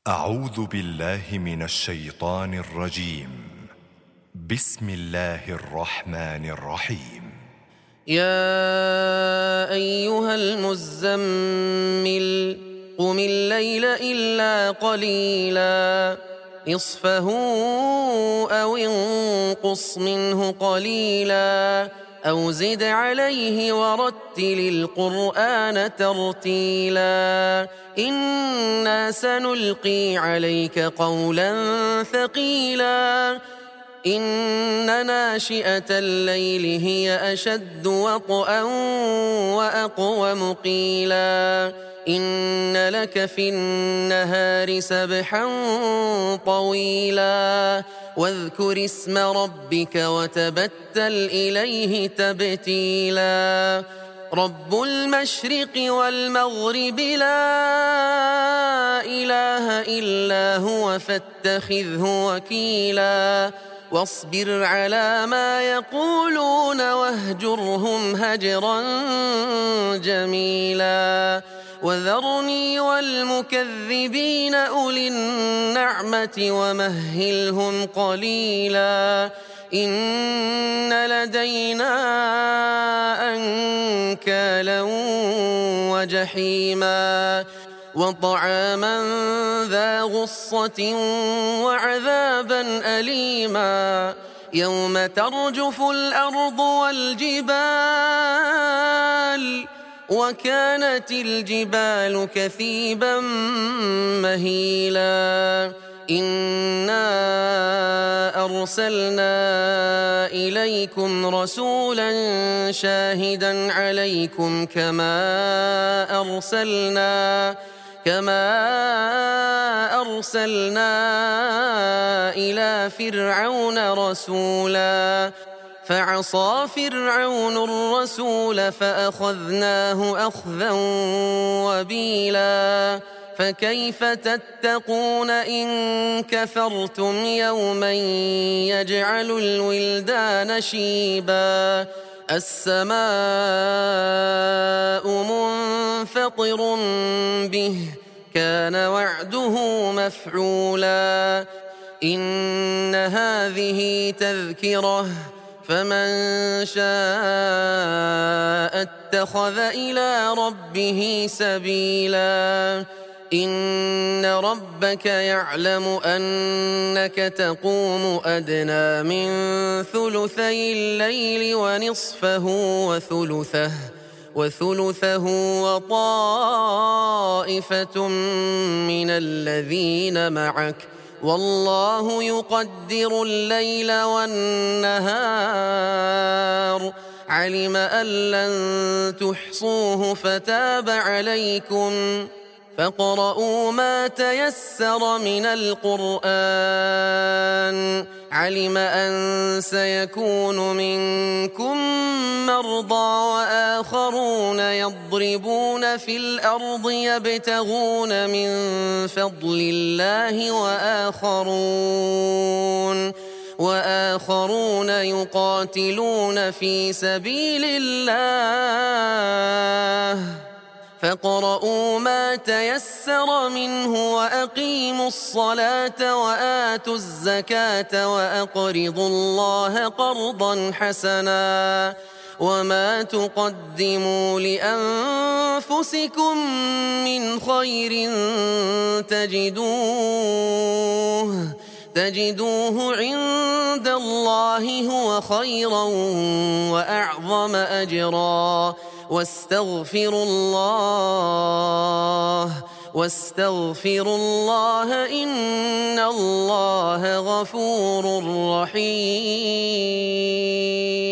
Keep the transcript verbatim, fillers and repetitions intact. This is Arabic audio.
أعوذ بالله من الشيطان الرجيم. بسم الله الرحمن الرحيم. يا أيها المزمل قم الليل إلا قليلا نصفه أو انقص منه قليلا أو زد عليه ورتل القرآن ترتيلا إنا سنلقي عليك قولا ثقيلا إن ناشئة الليل هي أشد وطئا وأقوم قيلا إن لك في النهار سبحا طويلا واذكر اسم ربك وتبتل إليه تبتيلا رب المشرق والمغرب لا إله إلا هو فاتخذه وكيلا واصبر على ما يقولون واهجرهم هجرا جميلا وذرني والمكذبين أولي النعمة ومهلهم قليلا إن لدينا أنكالا وجحيما وطعاما ذا غصة وعذابا أليما يوم ترجف الأرض والجبال وكانت الجبال كثيبا مهيلا إنا أرسلنا إليكم رسولا شاهدا عليكم كما أرسلنا كما أرسلنا إلى فرعون رسولا فعصى فرعون الرسول فأخذناه أخذا وبيلا فكيف تتقون إن كفرتم يوما يجعل الولدان شيبا السماء منفطر به كان وعده مفعولا إن هذه تذكرة فمن شاء اتخذ إلى ربه سبيلا إن ربك يعلم أنك تقوم أدنى من ثلثي الليل ونصفه وثلثه وثلثه وطائفة من الذين معك والله يقدر الليل والنهار علم أن لن تحصوه فتاب عليكم فاقرؤوا ما تيسر من القرآن علم أن سيكون منكم مرضى وآخرون يضربون في الأرض يبتغون من فضل الله وآخرون وآخرون يقاتلون في سبيل الله فاقرؤوا ما تيسر منه وأقيموا الصلاة وآتوا الزكاة وأقرضوا الله قرضا حسنا وما تقدموا لأنفسكم من خير تجدوه تجدوه عند الله هو خيرا وأعظم أجرا واستغفروا الله واستغفروا الله إن الله غفور رحيم.